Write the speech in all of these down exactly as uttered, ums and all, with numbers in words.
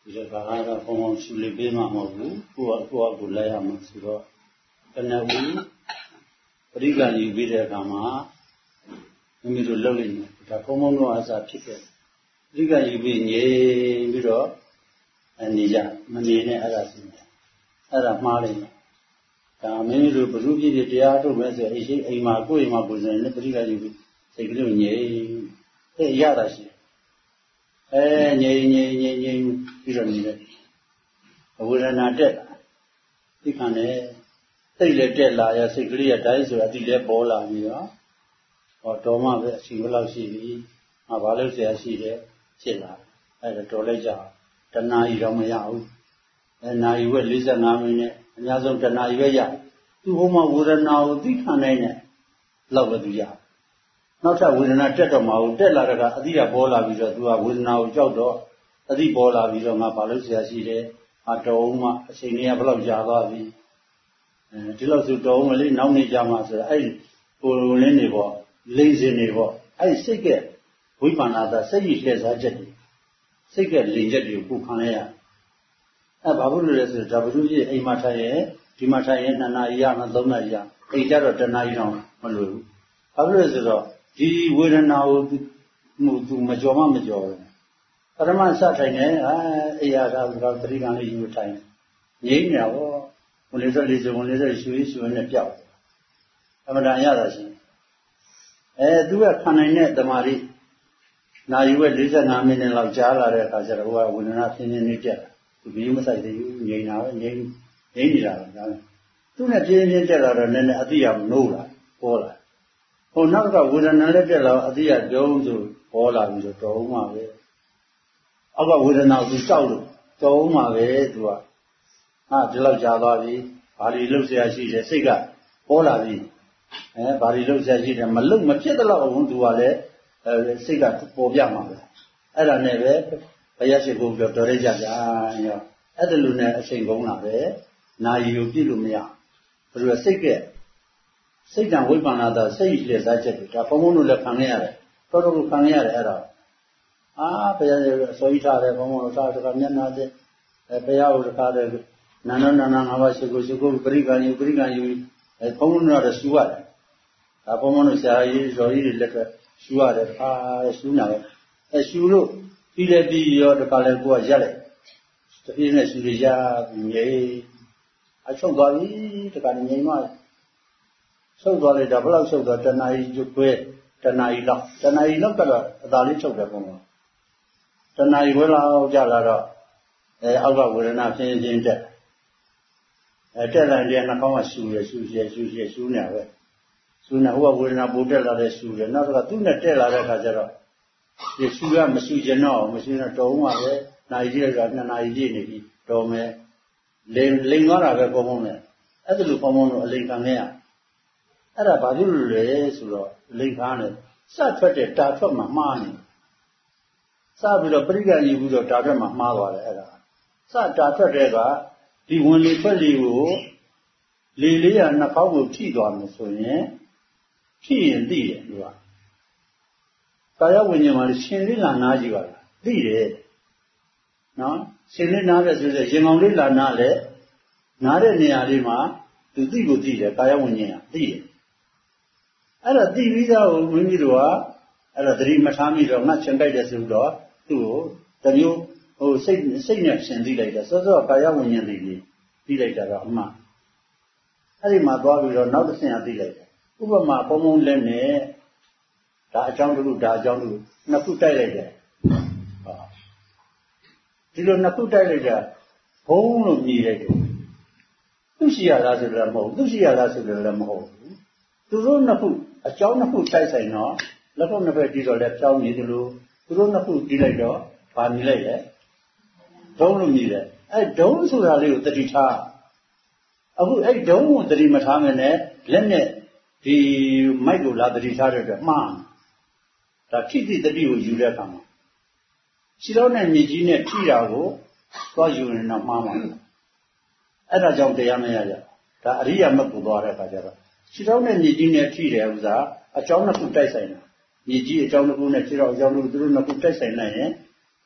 ဒီကဘာသာဘုံဘုံရှုလေးပေးမှာမဟုတ်ဘူးကိုယ့်အကိုယ့်ကိုလိုက်ရမှာဆိုတော့တဏှာဘူးပရိက္ခဏယူပြီးတဲ့အခါမှာမိမိတို့လုပ်လိုက်တယ်ဒါဘုံဘုံတော့အစားဖြစ်ခဲ့ပရိက္ခဏယူပြီးငြိမ်ပြီးတော့အနေရမနေနဲ့အဲ့ဒါဆိုတယ်အဲ့ဒါမှားလိုက်တယ်ဒါမိမိတို့ဘုရုပြည့်ပြည့်တရားထုတ်မဲ့ဆိုအိမ်ရှိအိမ်မှာကိုယ့်အိမ်မှာကိုယ်စင်နဲ့ပရိက္ခဏယူပြီးစိတ်ကလေးကိုငြိမ်အဲ့ရတာရှိအဲငြိမ်ငြိမ်ငြိမ်ငြိမ်ပြီးတော့နေတယ်ဝေဒနာတက်လာသိခံတယ်စိတ်လည်းတက်လာရစိတ်ကလေးကတိုင်းဆိုအတိလည်းပေါ်လာပြီးတော့ဟောတော်မှပဲအချိန်ဘယ်လောက်ရှိပြီငါဘာလို့ဆရာရှိတယ်ဖြစ်လာအဲဒါတော်လိုက်ကြတဏှာကြီးတော့မရဘူးအဲနာရီဝက်၄၅မိနစ်အများဆုံးတဏှာကြီးပဲရသူ့ဘုံမှာဝေဒနာကိုသိခံနိုင်တဲ့လောက်ပဲသူရနောက်ထပ်ဝေဒနာတက်တော့မှဘူးတက်လာတဲ့ကအတိကပေါ်လာပြီးတော့သူကဝေဒနာကိုကြောက်တော့အတိပေါ်လာပြီးတော့ငါဘာလို့ဆရာရှိတယ်အတော်ဦးမှအချိန်ကြီးကဘယ်လောက်ကြာသွားပြီအဲဒီလောက်ဆိုတော်ဦးမလေးနောက်နေကြမှာဆိုတော့အဲ့ဒီကိုယ်လင်းနေပေါ့လိမ့်စင်နေပေါ့အဲ့ဒီစိတ်ကဝိပန္နာသာစိတ်ကြီးလှည့်စားချက်တွေစိတ်ကလိမ်ချက်တွေကိုခံရရအဲဘာလို့လဲဆိုတော့ဒါဘုရားကြီးအိမ်မှာထိုင်ရဲ့ဒီမှာထိုင်ရဲ့နှစ်နာရီရမှသုံးနာရီရအိမ်ကြတော့တနာရီတော့မလို့ဘူးဘာလို့လဲဆိုတော့ဒီဝေဒနာကိုမှုသူမကြော်မှမကြော်ဘူးပရမစထိုင်နေအဲအိယာသာကတော့ပရိကံလေးယူထိုင်ငြိမ့်နေတော့ဝင်လေဆက်လေးစုံဝင်လေဆက်ရှူရှူနဲ့ပြောက်အမှန်တန်ရတာရှိအဲသူကခံနိုင်တဲ့တမာရီနာရီဝက်၄၅မိနစ်လောက်ကြားလာတဲ့အခါကျတော့ဟိုကဝေဒနာပြင်းပြင်းလေးတက်လာသူဘီးမဆိုင်သေးဘူးငြိမ့်တာပဲငြိမ့်ငြိမ့်နေတာပဲဒါသူနဲ့ပြင်းပြင်းတက်လာတော့နည်းနည်းအတိအမနိုးလာပေါ်လာဟိုနောက်ကဝေဒနာလည်းတက်လာအတိအတုံးဆိုပေါ်လာပြီးတော့တော်ဦးမှာပဲအောက်ကဝေဒနာကိုကြောက်လို့တော်ဦးမှာပဲသူကဟာဒီလောက်ကြာသွားပြီဘာလီလှုပ်ရှားရှိတယ်စိတ်ကပေါ်လာပြီအဲဘာလီလှုပ်ရှားရှိတယ်မလှုပ်မဖြစ်တော့အောင်သူကလည်းအဲစိတ်ကပေါ်ပြမှာပဲအဲ့ဒါနဲ့ပဲဘုရားရှိခိုးပြောတော်ရကြကြရောအဲ့ဒါလိုနဲ့အချိန်ကုန်လာပဲနာယီကိုပြည့်လို့မရဘယ်လိုစိတ်ကစိတ်တံဝိပန္နာသာစိတ်လှည့်စားချက်တွေဒါဘုံဘုံတို့လည်းခံရရတယ်တော်တော်ကိုခံရရတယ်အဲ့ဒါအာဘုရားရဲ့အစိုးရထားတယ်ဘုံဘုံတို့ထားတယ်ကမျက်နာတဲ့အဲဘုရားကိုတခါတည်းနာနာနာနာငါးပါးရှိကိုရှိကိုပရိက္ခဏယူပရိက္ခဏယူအဲဘုံဘုံတို့ကတော့ရှူရတယ်ဒါဘုံဘုံတို့ဆရာကြီးဇော်ကြီးတွေလက်ကရှူရတယ်အာရှူနေတယ်အဲရှူလို့ပြီးလည်းပြီးရောတခါလည်းကိုကရက်လိုက်တပြင်းနဲ့ရှူရရငြိမ်အချုပ်သွားပြီတခါငြိမ်မှချုပ်သွားလိုက်တာဘယ်လောက်ချုပ်သွားတဏှာကြီးကျွဲတဏှာကြီးလောက်တဏှာကြီးလောက်ကတော့အသာလေးချုပ်တယ်ဘုံဘုံတဏှာကြီးဝဲလောက်ကြလာတော့အဲအောက်ကဝေဒနာဖြင်းဖြင်းတက်အဲတက်လာတဲ့နှာခေါင်းကရှူရရှူရရှူရရှူနေပဲရှူနေဟိုကဝေဒနာပိုတက်လာတဲ့ရှူတယ်နောက်ကသူ့နဲ့တက်လာတဲ့အခါကျတော့ဒီရှူရမရှူကျင်တော့မရှူတော့တော်မှပဲနိုင်ကြီးကနှစ်နာရီပြည့်နေပြီတော်မယ်လိန်လိန်သွားတာပဲပုံပုံနဲ့အဲ့ဒါလိုပုံပုံလို့အလိန်ခံခဲ့ရအဲ့ဒါဘာလို့လဲဆိုတော့လိန်ခံတယ်စထွက်တဲ့တာထွက်မှမှားနေစပြီးတော့ပရိက္ခဏယူပြီးတော့တာထွက်မှမှားသွားတယ်အဲ့ဒါစတာထွက်တဲ့ကဒီဝင်လေထွက်လေကိုလေလေးရနှာခေါင်းကိုထိသွားမယ်ဆိုရင်ထိရင်သိတယ်သူကကာယဝိညာဉ်မှာရှင်လေးလာနာကြည့်ပါလားသိတယ်နော်ရှင်လေးနားတဲ့ဆိုရင်ရင်ကောင်လေးလာနားလဲနားတဲ့နေရာလေးမှာသူသိကိုသိတယ်ကာယဝိညာဉ်ကသိတယ်အဲ့ဒါသိပြီးသားကိုမိမိတို့ကအဲ့ဒါသတိမထားမိတော့ငါချင်ကြိုက်တယ်ဆိုတော့သူ့ကိုတမျိုးဟိုစိတ်စိတ်နဲ့ရှင်သိလိုက်တယ်စောစောကာယဝိညာဉ်လေးကြီးသိလိုက်တာတော့အမှန်အဲ့ဒီမှာသွားပြီးတော့နောက်တစ်ဆင့်အသိလိုက်တယ်ဥပမာပုံပုံလက်နဲ့ဒါအကြောင်းတစ်ခုဒါအကြောင်းတစ်ခုနှစ်ခုတိုက်လိုက်တယ်ဟောဒီလိုနှစ်ခုတိုက်လိုက်တာဘုံလို့မြည်လိုက်တယ်သူရှိရလားဆိုတော့မဟုတ်သူရှိရလားဆိုတော့လည်းမဟုတ်ဘူးသူတို့နှစ်ခုအကြောင်းနှစ်ခုတိုက်ဆိုင်တော့လက်ဖက်နှစ်ဖက်ကြည့်တော့လည်းကြောင်းနေတယ်လို့သူတို့နှစ်ခုကြည့်လိုက်တော့ဗာမြည်လိုက်တယ်ဒုံးလို့မြည်တယ်အဲဒုံးဆိုတာလေးကိုတတိထားအခုအဲ့ဒုံးကိုတတိမထားမနဲ့လက်နဲ့ဒီမိုက်ကိုလာတတိထားတဲ့အတွက်မှားဒါထိတိတတိကိုယူတဲ့အခါမှာခြေတော်နဲ့မြေကြီးနဲ့ထိတာကိုသွားယူရင်တော့မှားမှာအဲ့ဒါကြောင့်တရားမရကြဒါအရိယာမက်ကိုသွားတဲ့အခါကျတော့ခြေတော်နဲ့မြေကြီးနဲ့ထိတယ်ဥစ္စာအကြောင်းနှစ်ခုတိုက်ဆိုင်တာမြေကြီးအကြောင်းတစ်ခုနဲ့ခြေတော်အကြောင်းတစ်ခုသူတို့နှစ်ခုတိုက်ဆိုင်နိုင်ရင်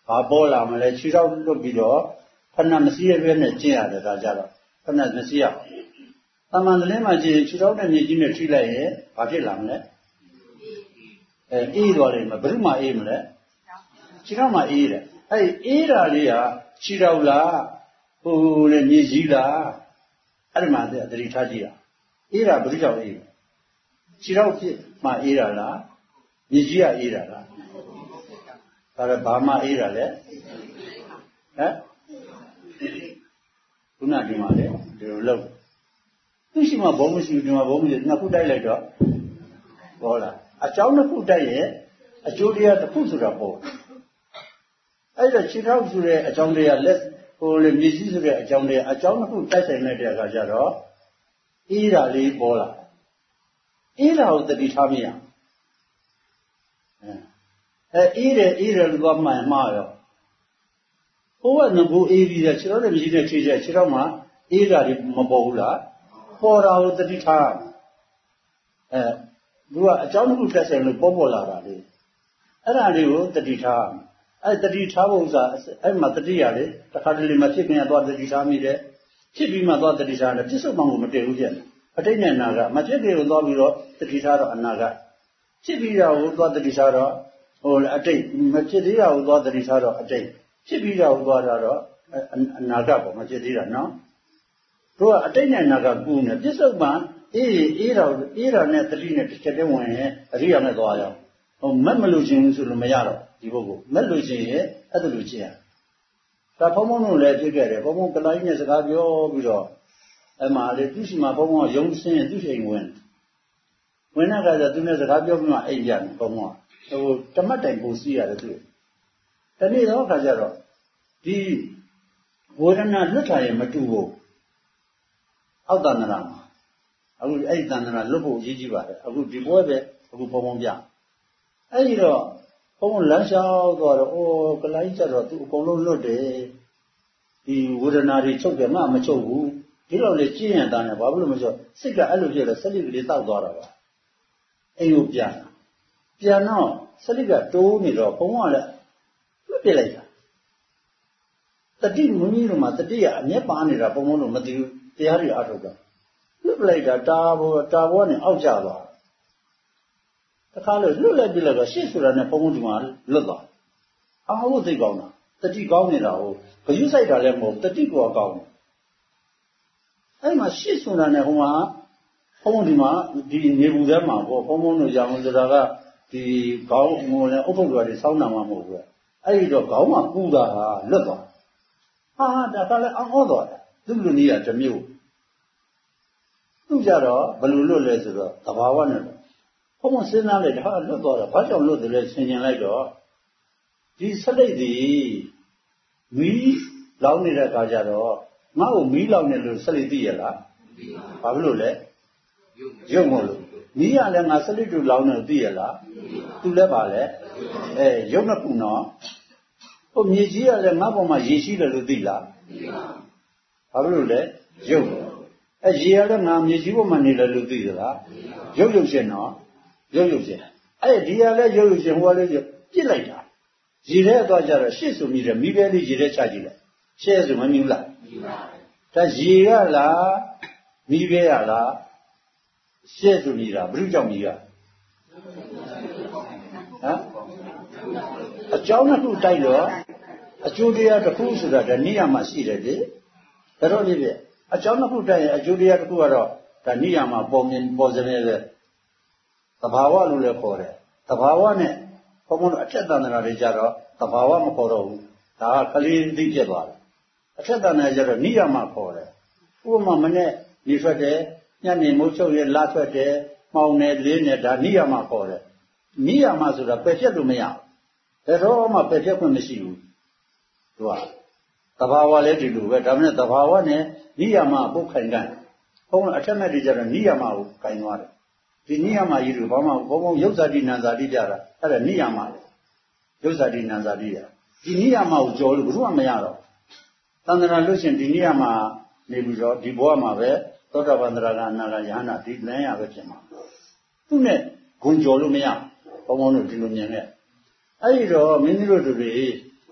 ဘာပေါ်လာမလဲခြေထောက်လွတ်ပြီးတော့ဖဏမစည်းရပဲနဲ့ကျင့်ရတယ်ဒါကြတော့ဖဏမစည်းရတမန်တလင်းမှာကျင့်ခြေထောက်နဲ့မြေကြီးနဲ့ထိလိုက်ရင်ဘာဖြစ်လာမလဲအဲအေးသွားတယ်မဘယ်သူမှအေးမလဲခြေထောက်မှအေးတယ်အဲအေးတာလေးဟာခြေထောက်လားဟိုလေမြေကြီးလားအဲ့ဒီမှာသတိထားကြည့်ရအေးတာဘယ်သူကြောင့်အေးခြေထောက်ဖြစ်မှအေးတာလားမြေကြီးကအေးတာလားဒါလည်းဘာမှအေးတာလဲဟမ်ခုနဒီမှာလေဒီလိုလုပ်သူရှိမှဘုံမရှိဘူးဒီမှာဘုံမရှိနှစ်ခုတိုက်လိုက်တော့ပေါ်လာအကြောင်းနှစ်ခုတိုက်ရဲ့အကျိုးတရားတစ်ခုဆိုတာပေါ်အဲ့ဒါခြေထောက်ဆိုတဲ့အကြောင်းတရားလက်ဟိုလေမြေကြီးဆိုတဲ့အကြောင်းတရားအကြောင်းနှစ်ခုတိုက်ဆိုင်တဲ့အခါကျတော့အေးတာလေးပေါ်လာအေးတာကိုတတိထားမရအဲအေးတယ်အေးတယ်လို့သွားမှန်မှားရောဟိုကငဘိုးအေးပြီးတဲ့ခြေထောက်နဲ့မြေကြီးနဲ့ထိတဲ့ခြေထောက်မှာအေးတာတွေမပေါ်ဘူးလားပေါ်တာကိုတတိထားအဲသူကအကြောင်းတစ်ခုတက်ဆိုင်လို့ပေါ်ပေါ်လာတာလေအဲ့ဒါလေးကိုတတိထားအဲ့တတိထားဖို့ဥစ္စာအဲ့မှာတတိရလေတစ်ခါတလေမှဖြစ်ခင်ကတော့တတိထားမိတယ်ဖြစ်ပြီးမှတော့တတိထားတယ်ပြစ္ဆုတ်မှန်ကိုမတည်ဘူးပြန်အတိတ်နဲ့နာကမဖြစ်ခင်ကိုသွားပြီးတော့တတိထားတော့အနာကဖြစ်ပြီးတာကိုသွားတတိထားတော့ဟိုအတိတ်မဖြစ်သေးတာကိုသွားတတိထားတော့အတိတ်ဖြစ်ပြီးတာကိုသွားတာတော့အနာကပေါ့မဖြစ်သေးတာနော်တို့ကအတိတ်နဲ့နာကကူနေပြစ္ဆုတ်မှန်အေးအေးတာအေးတာနဲ့တတိနဲ့တစ်ချက်တည်းဝင်ရင်အရိယာနဲ့သွားရအောင်ဟိုမက်မလို့ခြင်းဆိုလို့မရတော့ဒီပုဂ္ဂိုလ်မက်လို့ခြင်းရဲ့အဲ့ဒါလိုခြင်းရဒါဘုံဘုံတို့လည်းဖြစ်ခဲ့တယ်ဘုံဘုံကလိုင်းနဲ့စကားပြောပြီးတော့အဲ့မှာလေသူရှိမှဘုံဘုံကယုံစင်းသူ့ချိန်ဝင်ဝင်တဲ့အခါကျသူနဲ့စကားပြောပြီးမှအိပ်ပြန်ဘုံဘုံကဟိုတမတ်တိုင်ပူစီရတယ်သူတနေ့တော့အခါကျတော့ဒီဝေဒနာလွတ်ထားရင်မတူဘူးအောက်တဏ္ဍာမှာအခုအဲ့ဒီတဏ္ဍာလွတ်ဖို့အရေးကြီးပါတယ်အခုဒီပွဲပဲအခုဘုံဘုံပြအဲ့ဒီတော့ဘုံဘုံလမ်းလျှောက်သွားတော့အိုးကလိုင်းကျတော့သူအကုန်လုံးလွတ်တယ်ဒီဝေဒနာတွေချုပ်တယ်မှမချုပ်ဘူးဒီလိုလေကြည့်ရင်တန်းတယ်ဘာလို့မချုပ်စိတ်ကအဲ့လိုဖြစ်တော့စလိကလေးတောက်သွားတာပါအိမ်ကိုပြန်ပြန်တော့စလိကတိုးနေတော့ဘုံကလည်းလွတ်ပြလိုက်တာတတိမင်းကြီးတို့မှာတတိကအမျက်ပါနေတာဘုံဘုံတို့မသိဘူးတရားတွေအားထုတ်တာလွတ်လိုက်တာတာဘောတာဘောနဲ့အောက်ကျသွားတခါလို့လွတ်လိုက်ပြီလို့တော့ရှေ့ဆိုတာနဲ့ဘုံဘုံဒီမှာလွတ်သွားအာဟုတ်သိကောင်းတာတတိကောင်းနေတာဟုတ်ဂယုဆိုင်တာလည်းမဟုတ်တတိကောကောင်းတယ်အဲ့မှာရှေ့ဆိုတာနဲ့ဟိုမှာဘုံဘုံဒီမှာဒီနေဘူးထဲမှာပေါ့ဘုံဘုံတို့ရောင်ဆိုတာကဒီခေါင်းငိုလည်းအုပ်ထုတ်တော်တွေစောင်းနာမှာမဟုတ်ဘူးအဲ့ဒီတော့ခေါင်းမှာပူတာဟာလွတ်သွားဟာဒါကလည်းအောင်းသွားတယ်သူ့လူကြီးကတစ်မျိုးသူကြတော့ဘယ်လိုလွတ်လဲဆိုတော့သဘာဝနဲ့ဘုံဘုံစဉ်းစားလိုက်ဟာလွတ်သွားတာဘာကြောင့်လွတ်တယ်လဲဆင်ခြင်လိုက်တော့ဒီစလိတ်ဒီမီးလောင်းနေတဲ့အခါကျတော့ငါ့ကိုမီးလောင်းနေလို့စလိတ်သိရလားဘာဖြစ်လို့လဲရုပ်မလို့မီးရလည်းငါစလိတ်တူလောင်းနေသိရလားသူလည်းပါလေအဲရုပ်နှစ်ခုနော်ဟိုမြေကြီးကလည်းငါ့ပေါ်မှာရေရှိတယ်လို့သိလားဘာဖြစ်လို့လဲရုပ်အဲရေရလည်းငါမြေကြီးပေါ်မှာနေတယ်လို့သိသလားရုပ်ရုပ်ရှင်နော်ရုပ်ရုပ်ရှင်အဲဒီကလည်းရုပ်ရုပ်ရှင်ဟိုကလည်းပြစ်လိုက်တာရေထဲသွားကြတော့ရှစ်ဆိုမိတယ်မိပဲလေးရေထဲချကြည့်လိုက်ရှဲဆိုမမြင်ဘူးလားဒါရေကလားမိပဲရလားရှဲဆိုမိတာဘယ်လိုကြောင့်မိကဟမ်အကြောင်းတစ်ခုတိုက်တော့အကျိုးတရားတစ်ခုဆိုတာဒါနိယမရှိတယ်လေဒါတော့လေအကြောင်းတစ်ခုတိုက်ရင်အကျိုးတရားတစ်ခုကတော့ဒါနိယမပေါ်မြင်ပေါ်စနေလေသဘာဝလို့လည်းခေါ်တယ်သဘာဝနဲ့ဘုံဘုံအထက်တန်တရာတွေကြတော့သဘာဝမခေါ်တော့ဘူးဒါကကလေးသိပြသွားတယ်အထက်တန်တရာကြတော့နိယမခေါ်တယ်ဥပမာမနဲ့နေထွက်တယ်ညနေမိုးချုပ်ရလာထွက်တယ်မှောင်နေလေးနဲ့ဒါနိယမခေါ်တယ်နိယမဆိုတာပယ်ဖြတ်လို့မရဘူးဒါတော့မှပယ်ဖြတ်ခွင့်မရှိဘူးသူကသဘာဝလည်းဒီလိုပဲဒါမှမဟုတ်သဘာဝနဲ့နိယမပုတ်ခိုင်ကန်ဘုံအထက်မဲ့တွေကြတော့နိယမကိုခိုင်သွားတယ်ဒီနိယမကြီးတို့ဘာမှဘုံဘုံရုပ်ဇာတိနံဇာတိကြတာအဲ့ဒါနိယမလေရုပ်ဇာတိနံဇာတိရဒီနိယမကိုကြော်လို့ဘယ်သူမှမရတော့သန္တရာလို့ရှင်ဒီနိယမနေပြီးတော့ဒီဘဝမှာပဲသောတာပန်တရာကအနာဂယဟနာဒီလမ်းရပဲဖြစ်မှာသူနဲ့ဂုံကြော်လို့မရဘုံဘုံတို့ဒီလိုမြင်ခဲ့အဲ့ဒီတော့မင်းတို့တို့တွေ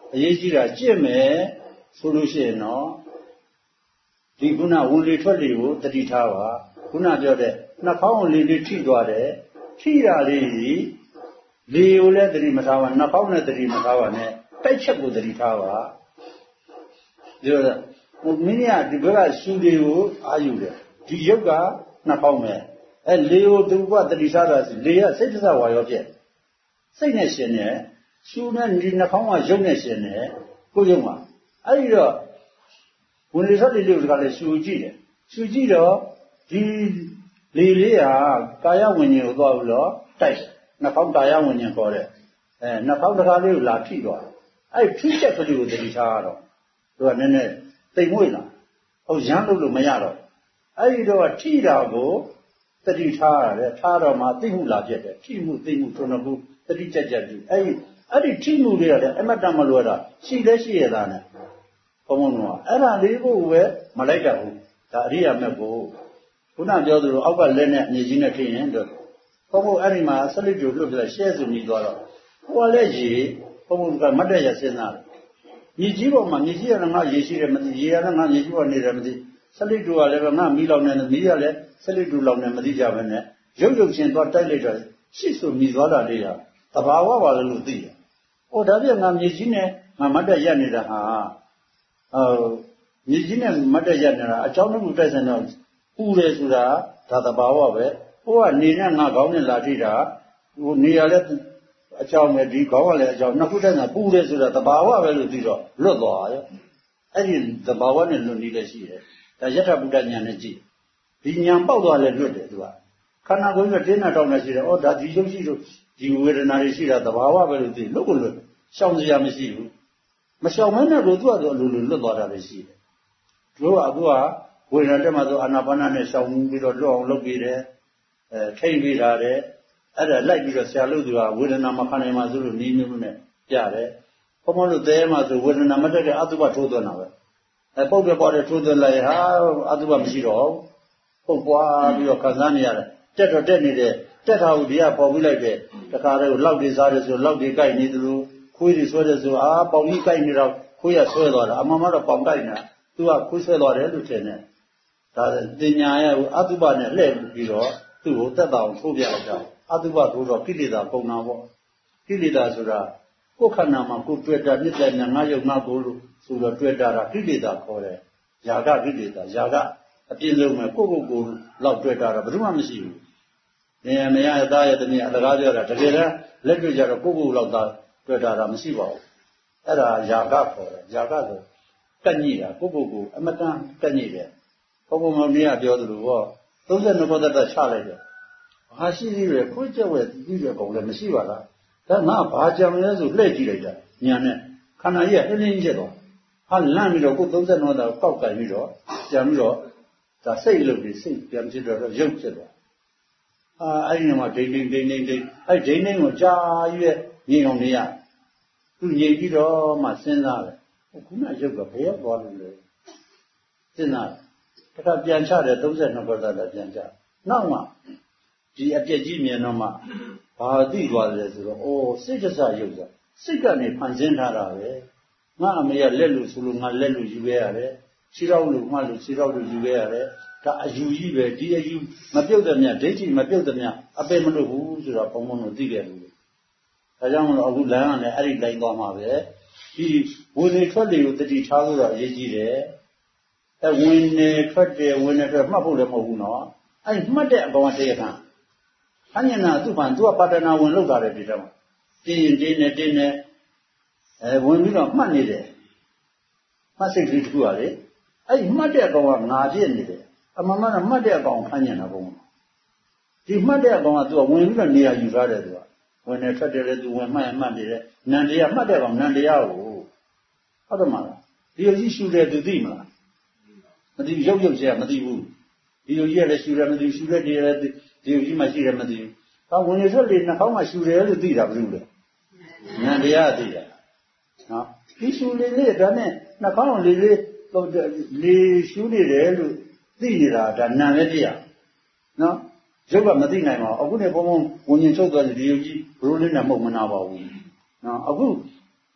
အရေးကြီးတာကြင့်မယ်ဆိုလို့ရှိရင်တော့ဒီခုနဝင်လေထွက်လေကိုတတိထားပါခုနပြောတဲ့နှာခေါင်းကိုလေလေးထိသွားတယ်ထိတာလေးလေကိုလည်းတတိမထားပါနှာခေါင်းနဲ့တတိမထားပါနဲ့တိုက်ချက်ကိုတတိထားပါပြောတာဟိုမင်းကဒီဘက်ကရှူတွေကိုအာယူတယ်ဒီရုပ်ကနှာခေါင်းပဲအဲလေကိုသူကတတိထားတာစီလေကစိတ်တစ္ဆဝါရောပြည့်စိတ်နဲ့ရှင်နေရှူနဲ့ဒီနှာခေါင်းကရုပ်နဲ့ရှင်နေကိုရုပ်မှာအဲ့ဒီတော့ဝင်လေထွက်လေလေးကလည်းရှူကြည့်တယ်ရှူကြည့်တော့ဒီလေလေးဟာကာယဝิญဉ်ကိုသွားပြီးတော့တိုက်နှာခေါင်းကာယဝิญဉ်ခေါ်တဲ့အဲနှာခေါင်းတစ်ခါလေးကိုလာထိသွားအဲ့ထိချက်ကလေးကိုတတိထားရတော့သူကနည်းနည်းတိမ်မွေ့လာဟုတ်ရမ်းလို့လို့မရတော့အဲ့ဒီတော့ထိတာကိုတတိထားရတယ်ထားတော့မှသိမှုလာပြတ်တယ်ထိမှုသိမှုထုံခုတတိကြက်ကြက်ဒီအဲ့ဒီအဲ့ဒီထိမှုတွေကလည်းအမတ္တမလွယ်တာရှိလဲရှိရတာနဲ့ဘုံဘုံကအဲ့ဒါလေးကိုပဲမလိုက်တတ်ဘူးဒါအရိယာမြတ်ကိုခုနပြောသလိုအောက်ကလက်နဲ့အမြင့်ကြီးနဲ့ထိရင်တော့ဘုံဘုံအဲ့ဒီမှာဆက်လက်ကြိုလွတ်ပြရှဲစုမိသွားတော့ဟိုကလည်းရေဘုံဘုံကမတ်တရစဉ်းစားတယ်မြေကြီးပေါ်မှာမြေကြီးကလည်းငါရေရှိတယ်မသိရေကလည်းငါမြေကြီးပေါ်နေတယ်မသိဆက်လက်ကြိုကလည်းငါမီးလောင်နေတယ်မီးကလည်းဆက်လက်ကြိုလောင်နေမသိကြဘဲနဲ့ရုပ်ရုပ်ချင်းသွားတိုက်လိုက်တော့ရှစ်ဆိုမိသွားတာလေးဟာသဘာဝပါလို့သိတယ်။ဟိုဒါပြငါမြေကြီးနဲ့ငါမတ်တရနေတာဟာအော်မြေကြီးနဲ့မတ်တရနေတာအကြောင်းတစ်ခုတိုက်ဆိုင်တော့ပူတယ်ဆိုတာဒါသဘာဝပဲဟိုကနေနဲ့ငါခေါင်းနဲ့လာထိတာဟိုနေရလဲအကြောင်းပဲဒီခေါင်းကလည်းအကြောင်းနှစ်ခုတိုက်ဆိုင်ပူတယ်ဆိုတာသဘာဝပဲလို့သိတော့လွတ်သွားရောအဲ့ဒီသဘာဝနဲ့လွတ်နေလည်းရှိတယ်ဒါယထာဘုဒ္ဓဉာဏ်နဲ့ကြည့်ဒီဉာဏ်ပေါက်သွားလဲလွတ်တယ်သူကခန္ဓာကိုယ်ကတင်းနာတောင်းနေရှိတယ်ဩဒါဒီရုပ်ရှိလို့ဒီဝေဒနာတွေရှိတာသဘာဝပဲလို့သိလွတ်ကိုလွတ်ရှောင်စရာမရှိဘူးမရှောင်မဲနဲ့လို့သူကတော့အလိုလိုလွတ်သွားတာပဲရှိတယ်တို့ကအခုကဝေဒနာတက်မှဆိုအာနာပါနနဲ့ရှောင်ပြီးတော့လွတ်အောင်လုပ်ပြီးတယ်အဲထိမ့်ပြီးတာတဲ့အဲ့ဒါလိုက်ပြီးတော့ဆရာလို့သူကဝေဒနာမခံနိုင်မှဆိုလို့နီးမျိုးနဲ့ပြတယ်ဘုံဘုံလို့တဲမှဆိုဝေဒနာမတက်တဲ့အတုပထိုးသွင်းတာပဲအဲပုတ်ပြပွားတဲ့ထိုးသွင်းလိုက်ဟာအတုပမရှိတော့ပုတ်ပွားပြီးတော့ခံစားနေရတယ်တက်တော့တက်နေတဲ့တက်တာကိုဒီကပေါ်ပြီးလိုက်တယ်တခါတည်းကိုလောက်တွေစားတယ်ဆိုလောက်တွေကြိုက်နေသလိုခွေးတွေဆွဲတယ်ဆိုအာပေါင်ကြီးကြိုက်နေတော့ခွေးရဆွဲသွားတာအမှန်မှတော့ပေါင်ကြိုက်နေတာသူကခွေးဆွဲသွားတယ်လို့ထင်တယ်ဒါတင်ညာရဲ့အတုပနဲ့လှည့်ပြီးတော့သူ့ကိုတက်တာအောင်ထိုးပြလိုက်တာအတုပထိုးတော့ကိလေသာပုံနာပေါ့ကိလေသာဆိုတာကိုယ်ခန္ဓာမှာကိုယ်တွေ့တာမြစ်တဲ့ညာငါယုံငါကိုလို့ဆိုတော့တွေ့တာကိလေသာခေါ်တယ်ຢာကကိလေသာຢာကအပြည့်စုံမဲ့ကိုယ့်ကိုယ်ကိုလောက်တွေ့တာတော့ဘယ်သူမှမရှိဘူး။နေမရအသားရတဲ့နေ့အလကားပြောတာတကယ်တမ်းလက်တွေ့ကြတော့ကိုယ့်ကိုယ်လောက်သာတွေ့တာတော့မရှိပါဘူး။အဲ့ဒါຢာကခေါ်တယ်ຢာကဆိုကက်ညိတာကိုယ့်ကိုယ်ကိုအမတန်ကက်ညိတယ်။ဘုံဘုံမင်းကပြောသလိုဟောသုံးဆယ်နှစ်ခေါက်သက်သက်ချလိုက်တယ်။ဘာရှိသေးလဲခွေးကြက်ဝဲပြီးတဲ့ကောင်လည်းမရှိပါလား။ဒါငါဘာကြံလဲဆိုလှည့်ကြည့်လိုက်တာညာနဲ့ခန္ဓာကြီးကအင်းင်းချက်သွား။ဟာလန့်ပြီးတော့ကိုသုံးဆယ်နှစ်ခေါက်ကောက်ကြိုင်ပြီးတော့ကြံပြီးတော့ဒါစိတ်လို့ဒီစိတ်ပြန်ဖြစ်တော့ရုပ်ဖြစ်သွားအာအဲ့ဒီမှာဒိမ့်ဒိမ့်ဒိမ့်ဒိမ့်ဒိမ့်အဲ့ဒိမ့်ဒိမ့်ကိုကြာရွက်ငြိမ်အောင်နေရသူငြိမ်ပြီးတော့မှစဉ်းစားတယ်ခုနရုပ်ကဘယ်ရောက်သွားလို့လဲစဉ်းစားတခါပြန်ချတယ်သုံးဆယ်နှစ်ခေါက်သက်သက်ပြန်ချနောက်မှဒီအပြက်ကြီးမြင်တော့မှဘာသိသွားတယ်ဆိုတော့အော်စိတ်တစ္ဆရုပ်ကစိတ်ကနေဖန်ဆင်းထားတာပဲငါအမေကလက်လို့ဆိုလို့ငါလက်လို့ယူခဲ့ရတယ်ခြေတော်လို့မှလို့ခြေတော်လို့ယူခဲ့ရတယ်ဒါအယူကြီးပဲဒီအယူမပြုတ်တဲ့မြတ်ဒိဋ္ဌိမပြုတ်တဲ့မြတ်အပေမလို့ဘူးဆိုတော့ဘုံဘုံတို့သိခဲ့လို့ဒါကြောင့်မလို့အခုလမ်းကလည်းအဲ့ဒီလိုက်သွားမှာပဲဒီဝင်နေထွက်လေကိုတတိထားလို့တော့အရေးကြီးတယ်အဲဝင်နေထွက်တယ်ဝင်နေထွက်မှတ်ဖို့လည်းမဟုတ်ဘူးနော်အဲ့မှတ်တဲ့အကောင်ကတရားခံအញ្ញနာသူ့ဘာသူကပါတနာဝင်လောက်တာတယ်ဒီတော့တင်းရင်တင်းနေတင်းနေအဲဝင်ပြီးတော့မှတ်နေတယ်မှတ်စိတ်ကလေးတစ်ခုကလေအဲ့မှတ်တဲ့အကောင်ကငါဖြစ်နေတယ်အမှန်မှန်မှတ်တဲ့အကောင်ဖမ်းညံတာဘုံဒီမှတ်တဲ့အကောင်ကသူကဝင်ပြီးတော့နေရာယူထားတယ်သူကဝင်နေထွက်တယ်လေသူဝင်မှတ်ရမှတ်နေတယ်နန္တရားမှတ်တဲ့ကောင်နန္တရားကိုဟုတ်တယ်မလားဒီလိုကြီးရှူတယ်သူသိမလားမသိရုပ်ရုပ်ကျမသိဘူးဒီလိုကြီးကလည်းရှူတယ်မသိရှူတဲ့ဒီလည်းဒီလိုကြီးမှရှိတယ်မသိဘူးဟာဝင်နေထွက်လေနှာခေါင်းမှာရှူတယ်လို့သိတာဘယ်လိုလဲနန္တရားသိတယ်နော်ဒီရှူလေးလေးဒါနဲ့နှာခေါင်းလေးလေးလေရှူနေတယ်လို့သိနေတာဒါနာလည်းတရားနော်ရုပ်ကမသိနိုင်ပါဘူးအခုနေဘုံဘုံဝင်ရင်ချုပ်သွားတယ်ဒီရုပ်ကြီးဘလို့လေးနဲ့မှုတ်မနာပါဘူးနော်အခု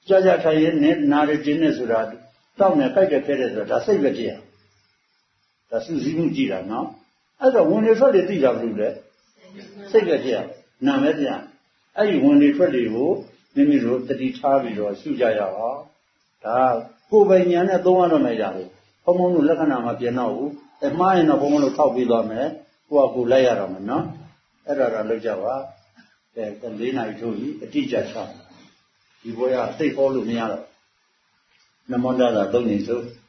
ကြာကြာထိုင်ရင်နဲ့နာရခြင်းနဲ့ဆိုတာတောက်နဲ့ကြိုက်တဲ့ခဲတဲ့ဆိုတာဒါစိတ်ပဲကြည့်ရဒါစူးစီးမှုကြည့်တာနော်အဲ့တော့ဝင်လေထွက်လေသိတာဘယ်လိုလဲစိတ်ပဲကြည့်ရနာမဲကြည့်ရအဲ့ဒီဝင်လေထွက်လေကိုမိမိတို့တတိထားပြီးတော့ရှုကြရအောင်ဒါကိုယ်ပိုင်ဉာဏ်နဲ့သုံးရတော့မယ်ရတယ်ဘုံဘုံတို့လက္ခဏာမှာပြင်တော့ဘူးအမှားရင်တော့ဘုံဘုံတို့ထောက်ပြီးသွားမယ်ကိုယ့်အကူလိုက်ရတော့မယ်နော်အဲ့ဒါတော့လုပ်ကြပါအဲလေးနာရီထိုးပြီးအတိအကျချဒီဘောရသိဟောလို့မရတော့နမောတ္တသာသုံးနေစို့